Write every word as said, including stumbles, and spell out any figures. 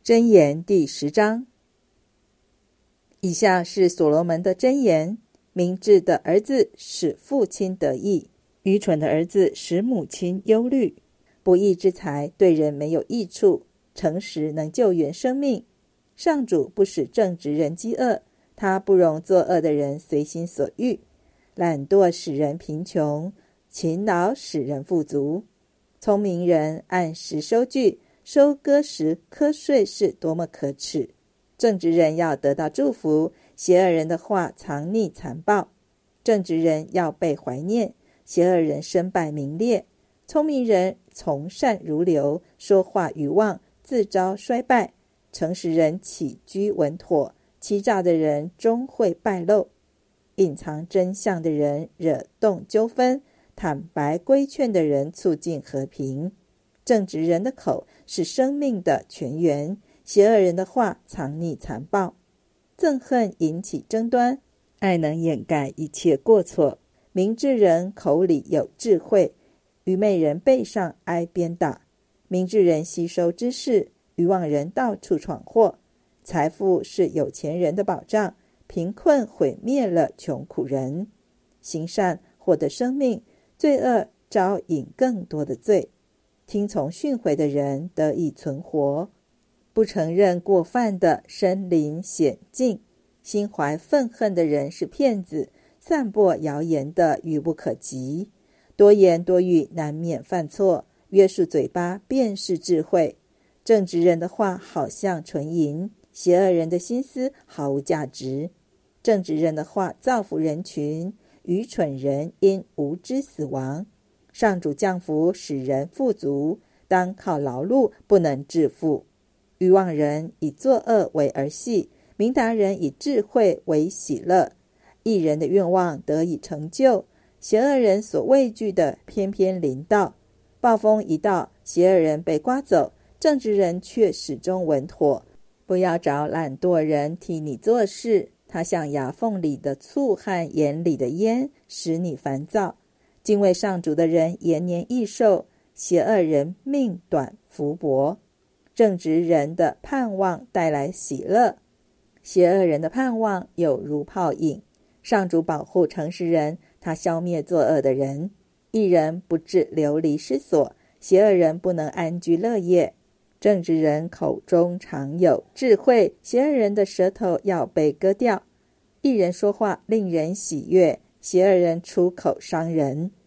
箴言第十章。以下是所罗门的箴言：明智的儿子使父亲得益，愚蠢的儿子使母亲忧虑。不义之财对人没有益处，诚实能救援生命。上主不使正直人饥饿，他不容作恶的人随心所欲。懒惰使人贫穷，勤劳使人富足。聪明人按时收据，收割时瞌睡是多么可耻！正直人要得到祝福，邪恶人的话藏匿残暴。正直人要被怀念，邪恶人身败名裂。聪明人从善如流，说话愚妄，自招衰败。诚实人起居稳妥，欺诈的人终会败露。隐藏真相的人惹动纠纷，坦白规劝的人促进和平。正直人的口是生命的泉源，邪恶人的话藏匿残暴。憎恨引起争端，爱能掩盖一切过错。明智人口里有智慧，愚昧人背上挨鞭打。明智人吸收知识，愚妄人到处闯祸。财富是有钱人的保障，贫困毁灭了穷苦人。行善获得生命，罪恶招引更多的罪。听从训诲的人得以存活，不承认过犯的身临险境。心怀愤恨的人是骗子，散播谣言的愚不可及。多言多语难免犯错，约束嘴巴便是智慧。正直人的话好像纯银，邪恶人的心思毫无价值。正直人的话造福人群，愚蠢人因无知死亡。上主降福使人富足，当靠劳碌不能致富。愚妄人以作恶为儿戏，明达人以智慧为喜乐。义人的愿望得以成就，邪恶人所畏惧的偏偏临到。暴风一到，邪恶人被刮走，正直人却始终稳妥。不要找懒惰人替你做事，他像牙缝里的醋和眼里的烟，使你烦躁。敬畏上主的人延年益寿，邪恶人命短福薄。正直人的盼望带来喜乐，邪恶人的盼望有如泡影。上主保护诚实人，他消灭作恶的人。义人不致流离失所，邪恶人不能安居乐业。正直人口中常有智慧，邪恶人的舌头要被割掉。义人说话令人喜悦，邪恶人出口伤人。